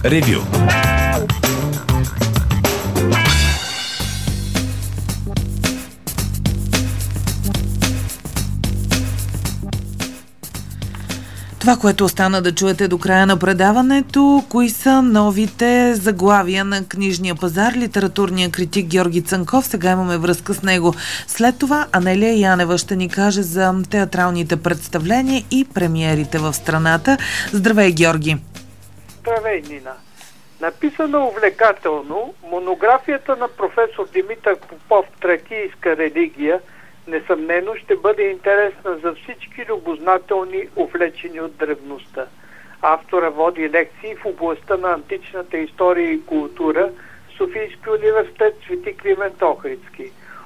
ревю. Това, което остана да чуете до края на предаването, кои са новите заглавия на книжния пазар, литературния критик Георги Цанков. Сега имаме връзка с него. След това Анелия Янева ще ни каже за театралните представления и премиерите в страната. Здравей, Георги! Здравей, Нина! Написана увлекателно, монографията на професор Димитър Попов «Тракийска религия» несъмнено ще бъде интересна за всички любознателни, увлечени от древността. Автора води лекции в областта на античната история и култура в Софийски университет Свети Климент Охридски.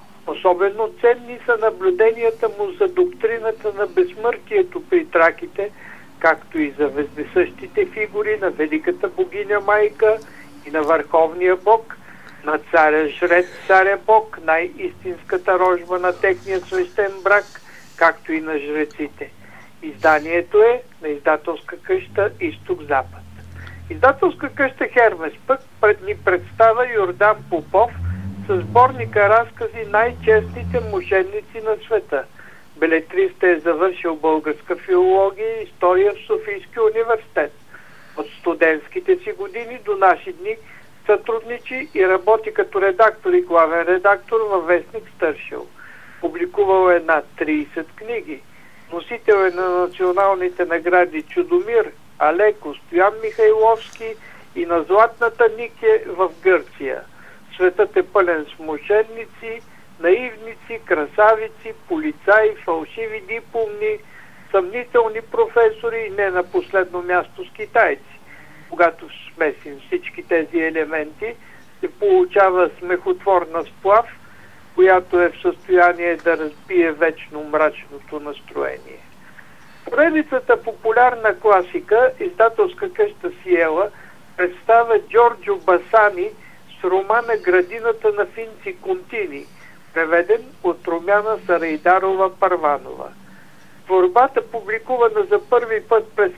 Особено ценни са наблюденията му за доктрината на безсмъртието при траките, както и за вездесъщите фигури на великата богиня майка и на върховния бог, на царя жрец, царя бог, най-истинската рожба на техния свещен брак, както и на жреците. Изданието е на издателска къща Изток-Запад. Издателска къща Хермес пък ни представя Йордан Попов със сборника разкази «Най-честните мошенници на света». Белетриста е завършил българска филология и история в Софийския университет. От студентските си години до наши дни сътрудничи и работи като редактор и главен редактор във вестник Стършил. Публикувал е над 30 книги. Носител е на националните награди Чудомир, Алеко, Стоян Михайловски и на Златната Нике в Гърция. Светът е пълен с мошенници, наивници, красавици, полицаи, фалшиви дипломни, съмнителни професори и не на последно място с китайци. Когато смесим всички тези елементи, се получава смехотворна сплав, която е в състояние да разбие вечно мрачното настроение. Поредицата популярна класика, издателска къща Сиела, представя Джорджо Басани с романа «Градината на Финци Контини», преведен от Румяна Сарайдарова-Парванова. Творбата, публикувана за първи път през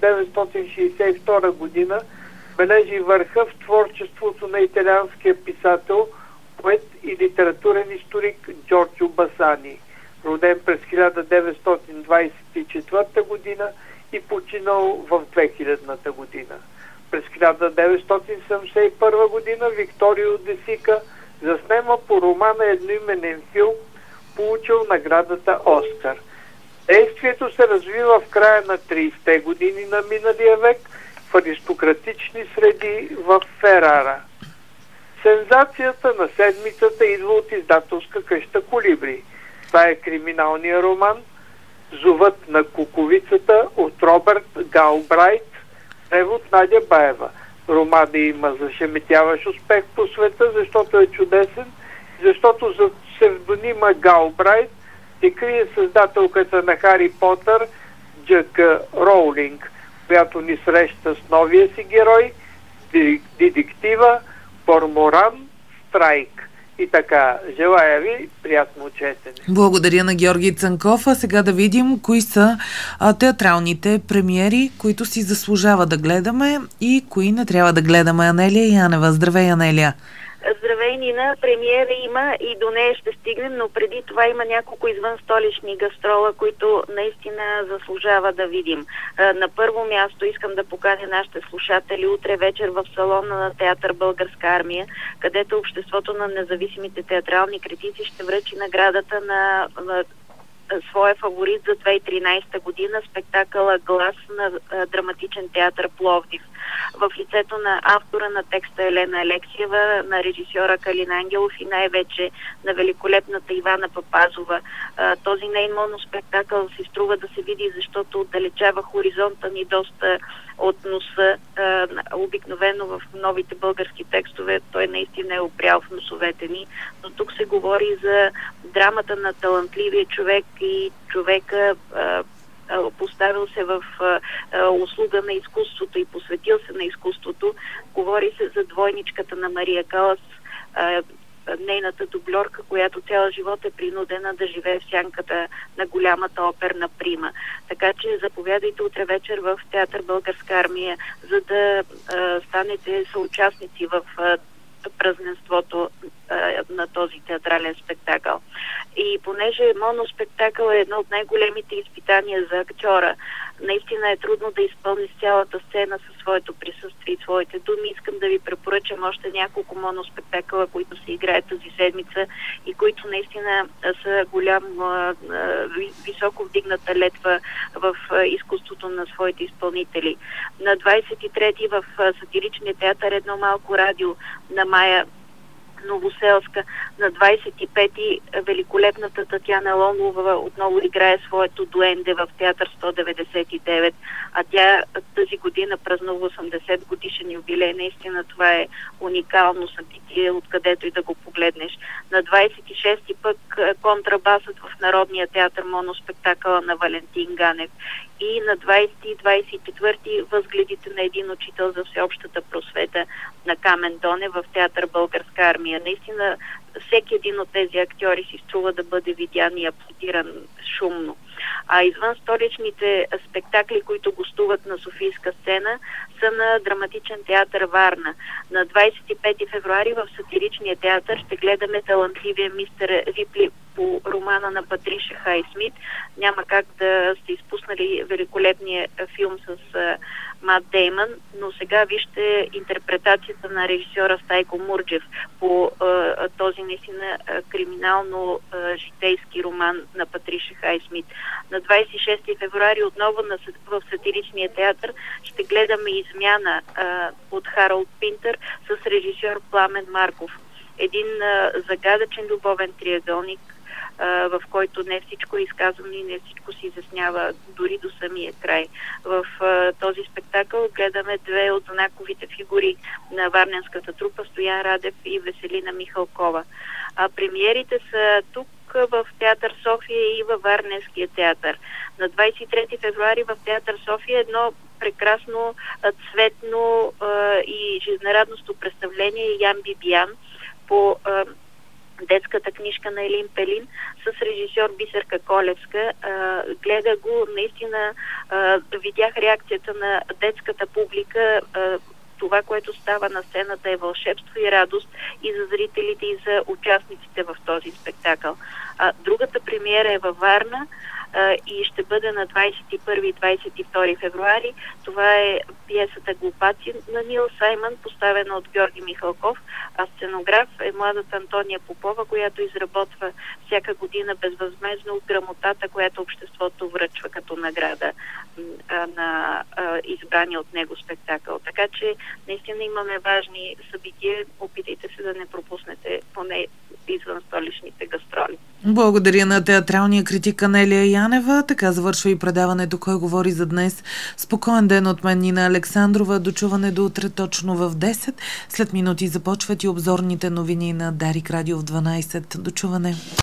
1962 година, бележи върха в творчеството на италианския писател, поет и литературен историк Джорджо Басани, роден през 1924 година и починал в 2000 година. През 1971 година Викторио Де Сика заснема по романа едноименен филм, получил наградата Оскар. Действието се развива в края на 30-те години на миналия век в аристократични среди в Ферара. Сензацията на седмицата идва от издателска къща Колибри. Това е криминалния роман «Зовът на куковицата» от Робърт Галбрайт, превод Надя Баева. Романът има зашеметяващ успех по света, защото е чудесен, защото за псевдонима Галбрайт се крие създателката на Хари Потър, Дж.К. Роулинг, която ни среща с новия си герой, детектива Корморан Страйк. И така, желая ви приятно четене. Благодаря на Георги Цанков. А сега да видим кои са театралните премиери, които си заслужава да гледаме и кои не трябва да гледаме. Анелия Янева. Здравей, Анелия! Здравей, Нина. Премиера има и до нея ще стигнем, но преди това има няколко извънстолични гастрола, които наистина заслужава да видим. На първо място искам да поканя нашите слушатели утре вечер в салона на театър Българска армия, където Обществото на независимите театрални критици ще връчи наградата на своя фаворит за 2013 година, спектакъла «Глас» на драматичен театър Пловдив. В лицето на автора на текста Елена Алексиева, на режисьора Калин Ангелов и най-вече на великолепната Ивана Папазова. Този нейн моноспектакъл си струва да се види, защото отдалечава хоризонта ни доста от носа. Обикновено в новите български текстове той наистина е опрял в носовете ни, но тук се говори за драмата на талантливия човек и човека, поставил се в услуга на изкуството и посветил се на изкуството. Говори се за двойничката на Мария Калас, нейната дубльорка, която цял живот е принудена да живее в сянката на голямата оперна прима. Така че заповядайте утре вечер в театър Българска армия, за да станете съучастници в празненството на този театрален спектакъл. И понеже моноспектакъл е едно от най-големите изпитания за актьора, наистина е трудно да изпълни цялата сцена със своето присъствие и своите думи. Искам да ви препоръчам още няколко моноспектакъла, които се играят тази седмица и които наистина са високо вдигната летва в изкуството на своите изпълнители. На 23-ти в сатиричния театър Едно малко радио на Мая Новоселска. На 25-ти великолепната Татяна Лонова отново играе своето дуенде в театър 199, а тя тази година празнува 80 годишен юбилей. Наистина това е уникално събитие, откъдето и да го погледнеш. На 26-ти пък контрабасът в Народния театър, моноспектакъла на Валентин Ганев. И на 20-ти и 24-ти възгледите на един учител за всеобщата просвета на Камен Донев в театър Българска армия. Наистина всеки един от тези актьори си струва да бъде видян и аплодиран шумно. А извън столичните спектакли, които гостуват на софийска сцена, са на Драматичен театър Варна. На 25 февруари в сатиричния театър ще гледаме талантливия мистер Рипли по романа на Патриша Хайсмит. Няма как да сте изпуснали великолепния филм с Мат Деймън, но сега вижте интерпретацията на режисьора Стайко Мурджев по този наистина криминално-житейски роман на Патриша Хайсмит. На 26 февруари отново в сатиричния театър ще гледаме Измяна от Харалд Пинтър с режисьор Пламен Марков. Един загадъчен любовен триъгълник, в който не всичко е изказано и не всичко се изяснява дори до самия край. В този спектакъл гледаме две от знаковите фигури на варненската трупа, Стоян Радев и Веселина Михалкова. А премиерите са тук в театър София и във Варненския театър. На 23 февруари в театър София едно прекрасно, цветно и жизнерадностно представление Ян Бибиян по детската книжка на Елин Пелин с режисьор Бисерка Колевска. Гледа го, наистина видях реакцията на детската публика. Това, което става на сцената, е вълшебство и радост и за зрителите, и за участниците в този спектакъл. Другата премиера е във Варна и ще бъде на 21 и 22 февруари. Това е пиесата Глупаци на Нил Саймън, поставена от Георги Михалков, а сценограф е младата Антония Попова, която изработва всяка година безвъзмездно грамотата, която обществото връчва като награда на избрания от него спектакъл. Така че наистина имаме важни събития. Опитайте се да не пропуснете поне извън столичните гастроли. Благодаря на театралния критик Анелия Янева. Така завършва и предаването "Кой говори" за днес. Спокоен ден от мен, Нина Александрова. Дочуване до утре точно в 10. След минути започват и обзорните новини на Дарик Радио в 12. Дочуване.